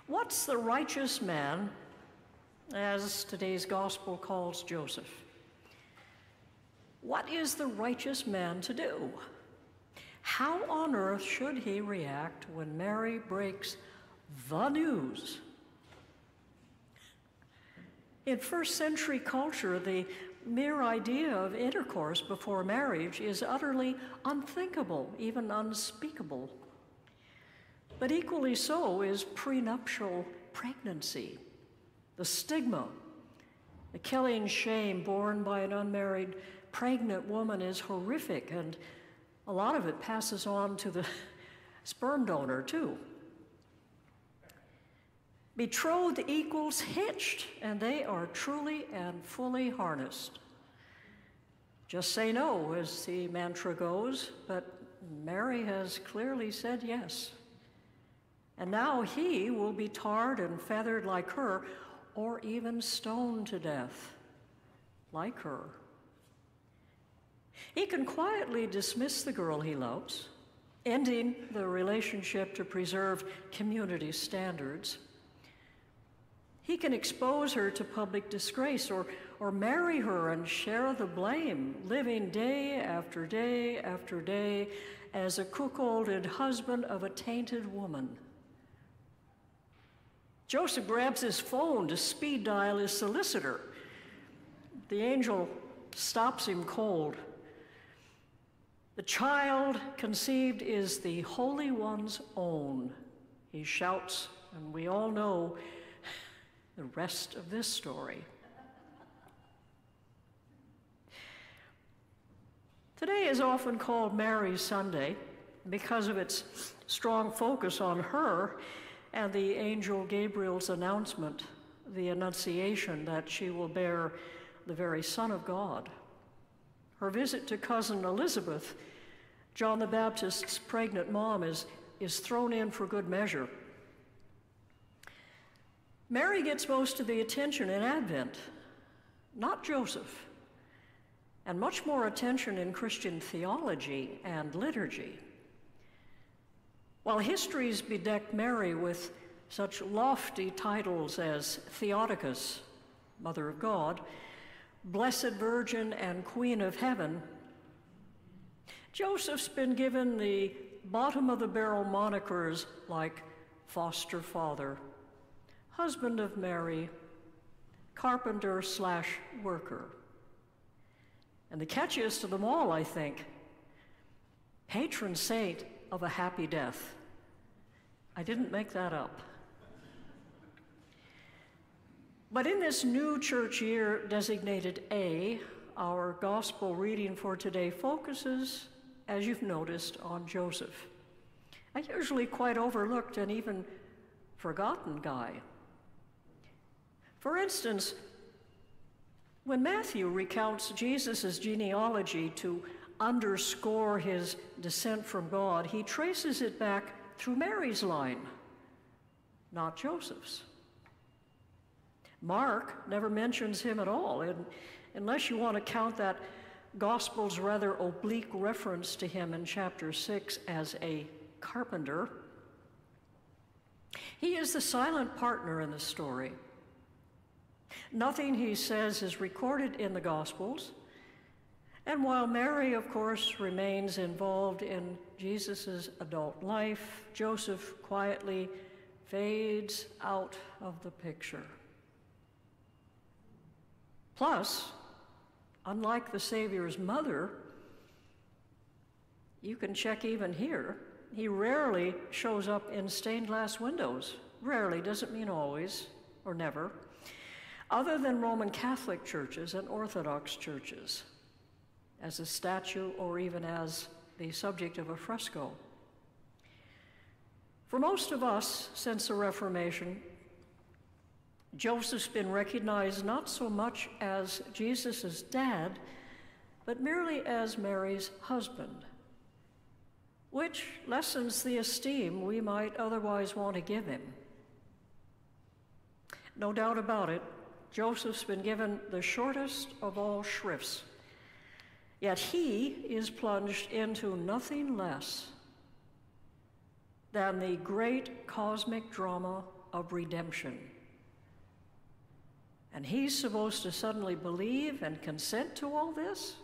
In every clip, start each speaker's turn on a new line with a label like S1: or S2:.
S1: What's the righteous man, as today's gospel calls Joseph? What is the righteous man to do? How on earth should he react when Mary breaks the news? In first century culture, the mere idea of intercourse before marriage is utterly unthinkable, even unspeakable. But equally so is prenuptial pregnancy. The stigma, the killing shame borne by an unmarried pregnant woman is horrific, and a lot of it passes on to the sperm donor, too. Betrothed equals hitched, and they are truly and fully harnessed. Just say no, as the mantra goes, but Mary has clearly said yes. And now he will be tarred and feathered like her, or even stoned to death like her. He can quietly dismiss the girl he loves, ending the relationship to preserve community standards. He can expose her to public disgrace or marry her and share the blame, living day after day after day as a cuckolded husband of a tainted woman. Joseph grabs his phone to speed dial his solicitor. The angel stops him cold. The child conceived is the Holy One's own, he shouts, and we all know the rest of this story. Today is often called Mary's Sunday because of its strong focus on her and the angel Gabriel's announcement, the Annunciation, that she will bear the very Son of God. Her visit to cousin Elizabeth, John the Baptist's pregnant mom, is thrown in for good measure. Mary gets most of the attention in Advent, not Joseph, and much more attention in Christian theology and liturgy. While histories bedeck Mary with such lofty titles as Theotokos, Mother of God, Blessed Virgin and Queen of Heaven, Joseph's been given the bottom-of-the-barrel monikers like foster father, husband of Mary, carpenter/worker. And the catchiest of them all, I think, patron saint of a happy death. I didn't make that up. But in this new church year designated A, our gospel reading for today focuses, as you've noticed, on Joseph, a usually quite overlooked and even forgotten guy. For instance, when Matthew recounts Jesus' genealogy to underscore his descent from God, he traces it back through Mary's line, not Joseph's. Mark never mentions him at all, and unless you want to count that gospel's rather oblique reference to him in chapter 6 as a carpenter. He is the silent partner in the story. Nothing he says is recorded in the Gospels, and while Mary, of course, remains involved in Jesus' adult life, Joseph quietly fades out of the picture. Plus, unlike the Savior's mother, you can check even here, he rarely shows up in stained glass windows. Rarely doesn't mean always or never, other than Roman Catholic churches and Orthodox churches, as a statue or even as the subject of a fresco. For most of us, since the Reformation, Joseph's been recognized not so much as Jesus' dad, but merely as Mary's husband, which lessens the esteem we might otherwise want to give him. No doubt about it, Joseph's been given the shortest of all shrifts, yet he is plunged into nothing less than the great cosmic drama of redemption. And he's supposed to suddenly believe and consent to all this?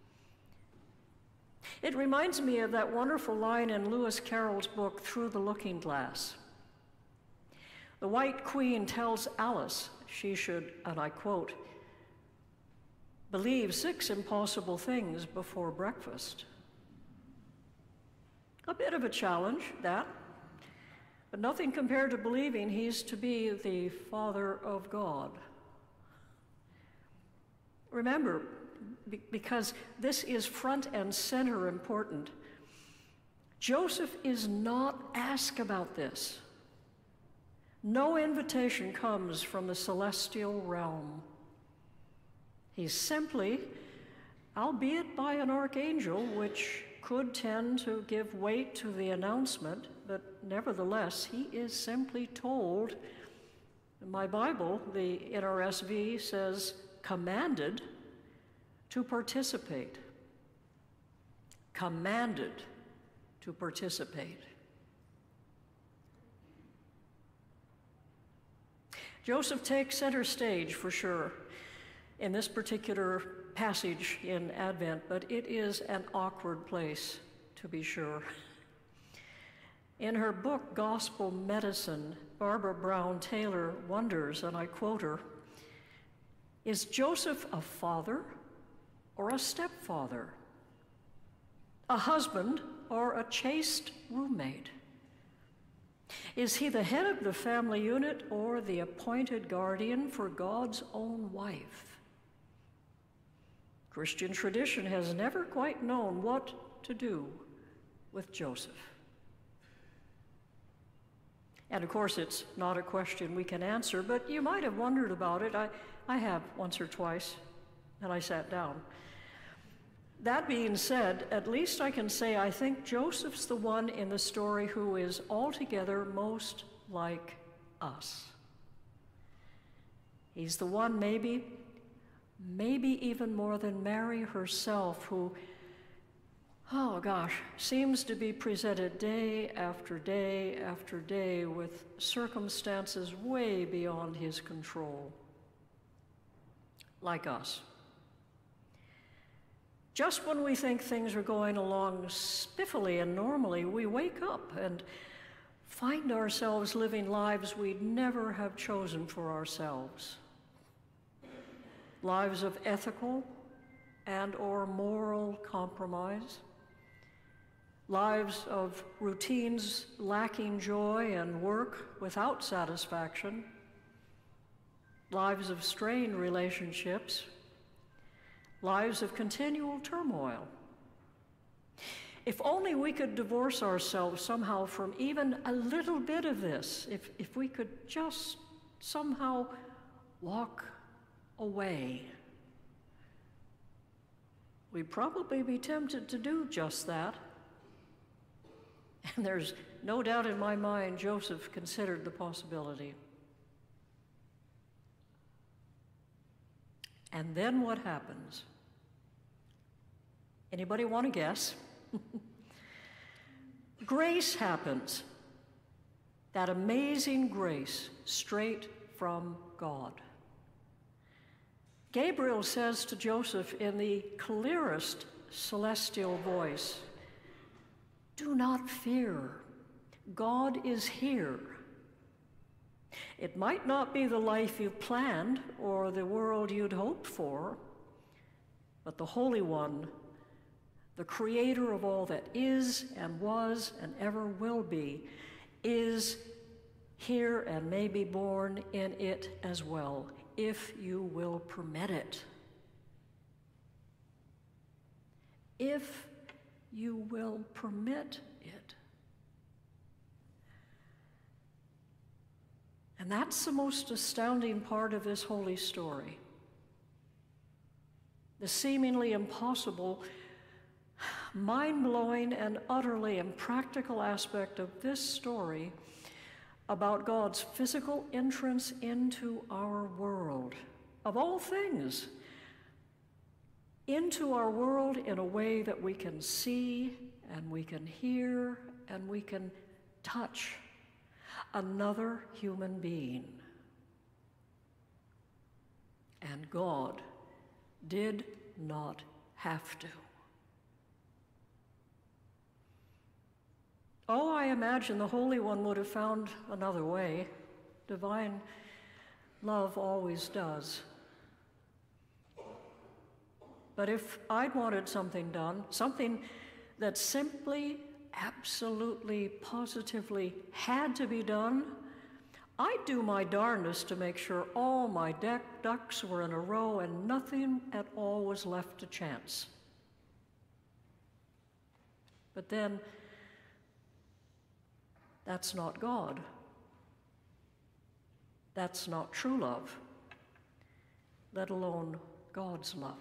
S1: It reminds me of that wonderful line in Lewis Carroll's book, Through the Looking Glass. The White Queen tells Alice she should, and I quote, believe 6 impossible things before breakfast. A bit of a challenge, that, but nothing compared to believing he's to be the Father of God. Remember, because this is front and center important, Joseph is not asked about this. No invitation comes from the celestial realm. He's simply, albeit by an archangel, which could tend to give weight to the announcement, but nevertheless, he is simply told, in my Bible, the NRSV says, commanded to participate. Commanded to participate. Joseph takes center stage for sure in this particular passage in Advent, but it is an awkward place, to be sure. In her book, Gospel Medicine, Barbara Brown Taylor wonders, and I quote her, is Joseph a father or a stepfather? A husband or a chaste roommate? Is he the head of the family unit or the appointed guardian for God's own wife? Christian tradition has never quite known what to do with Joseph. And of course, it's not a question we can answer, but you might have wondered about it. I have once or twice, and I sat down. That being said, at least I can say I think Joseph's the one in the story who is altogether most like us. He's the one maybe even more than Mary herself, who, oh gosh, seems to be presented day after day after day with circumstances way beyond his control, like us. Just when we think things are going along spiffily and normally, we wake up and find ourselves living lives we'd never have chosen for ourselves. Lives of ethical and or moral compromise. Lives of routines lacking joy and work without satisfaction. Lives of strained relationships. Lives of continual turmoil. If only we could divorce ourselves somehow from even a little bit of this, if we could just somehow walk away, we'd probably be tempted to do just that. And there's no doubt in my mind Joseph considered the possibility. And then what happens? Anybody want to guess? Grace happens. That amazing grace straight from God. Gabriel says to Joseph in the clearest celestial voice, "Do not fear. God is here. It might not be the life you've planned or the world you'd hoped for, but the Holy One, the Creator of all that is and was and ever will be, is here and may be born in it as well, if you will permit it." If you will permit it. And that's the most astounding part of this holy story. The seemingly impossible, mind-blowing, and utterly impractical aspect of this story about God's physical entrance into our world, of all things, into our world in a way that we can see and we can hear and we can touch. another human being. And God did not have to. Oh, I imagine the Holy One would have found another way. Divine love always does. But if I'd wanted something done, something that simply, absolutely, positively had to be done, I'd do my darndest to make sure all my ducks were in a row and nothing at all was left to chance. But then, that's not God. That's not true love, let alone God's love.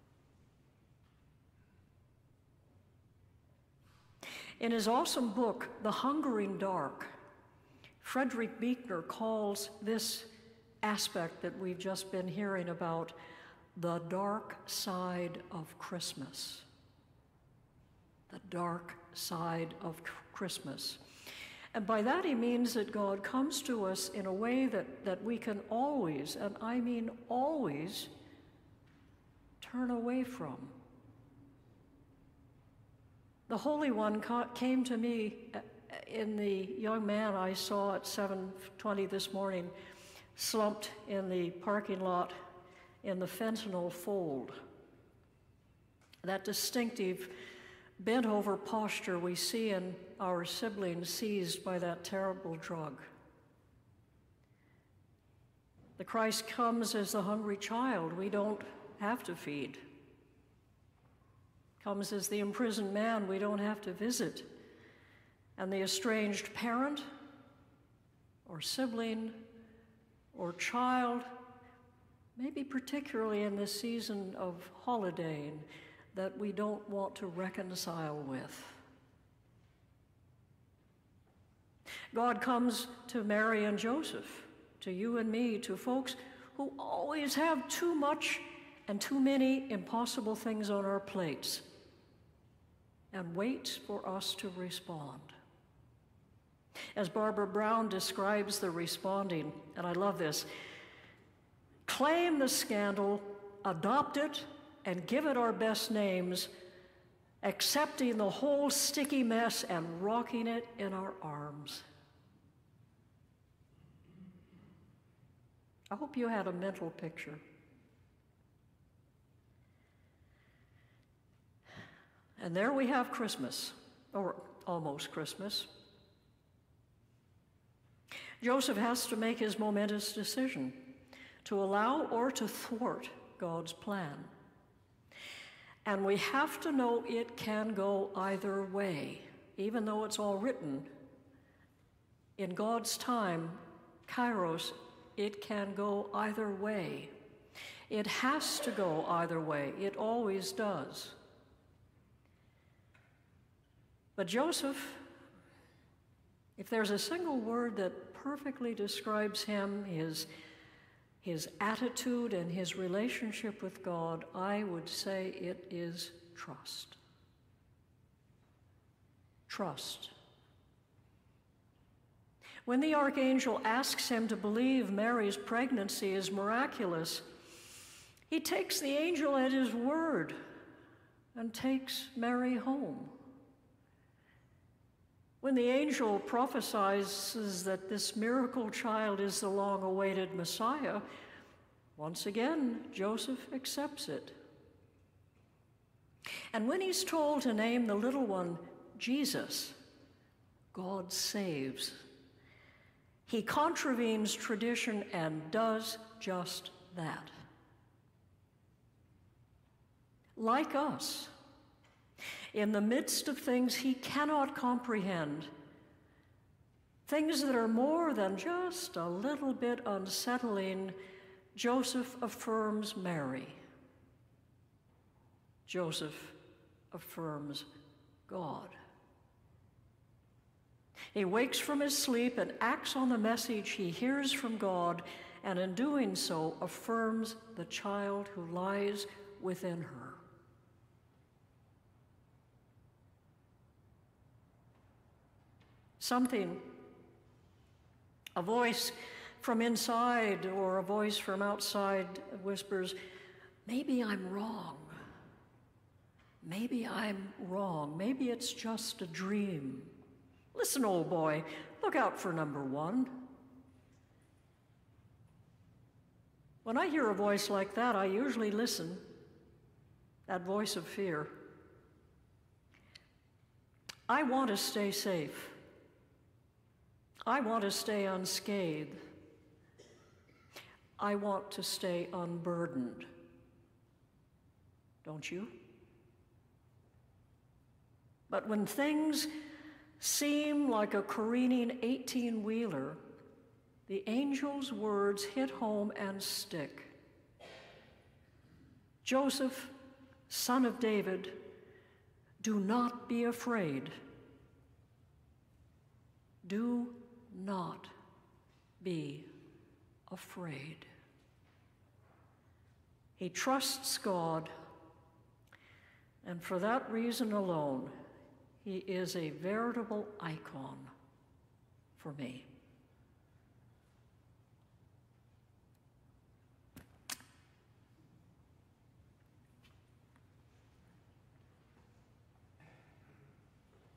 S1: In his awesome book, The Hungering Dark, Frederick Buechner calls this aspect that we've just been hearing about the dark side of Christmas. The dark side of Christmas. And by that he means that God comes to us in a way that we can always, and I mean always, turn away from. The Holy One came to me in the young man I saw at 7:20 this morning, slumped in the parking lot in the fentanyl fold. That distinctive bent-over posture we see in our siblings seized by that terrible drug. The Christ comes as the hungry child we don't have to feed. Comes as the imprisoned man we don't have to visit. And the estranged parent or sibling or child, maybe particularly in this season of holidaying, that we don't want to reconcile with. God comes to Mary and Joseph, to you and me, to folks who always have too much and too many impossible things on our plates, and waits for us to respond. As Barbara Brown describes the responding, and I love this, claim the scandal, adopt it, and give it our best names, accepting the whole sticky mess and rocking it in our arms. I hope you had a mental picture. And there we have Christmas, or almost Christmas. Joseph has to make his momentous decision to allow or to thwart God's plan. And we have to know it can go either way, even though it's all written. In God's time, Kairos, it can go either way. It has to go either way. It always does. But Joseph, if there's a single word that perfectly describes him, his attitude and his relationship with God, I would say it is trust. Trust. When the archangel asks him to believe Mary's pregnancy is miraculous, he takes the angel at his word and takes Mary home. When the angel prophesies that this miracle child is the long-awaited Messiah, once again, Joseph accepts it. And when he's told to name the little one Jesus, God saves. He contravenes tradition and does just that. Like us, in the midst of things he cannot comprehend, things that are more than just a little bit unsettling, Joseph affirms Mary. Joseph affirms God. He wakes from his sleep and acts on the message he hears from God, and in doing so affirms the child who lies within her. Something A voice from inside or a voice from outside whispers, maybe I'm wrong. Maybe I'm wrong. Maybe it's just a dream. Listen, old boy, look out for number one. When I hear a voice like that, I usually listen, that voice of fear. I want to stay safe. I want to stay unscathed. I want to stay unburdened. Don't you? But when things seem like a careening 18-wheeler, the angel's words hit home and stick. Joseph, son of David, do not be afraid. Do not be afraid. He trusts God, and for that reason alone, he is a veritable icon for me.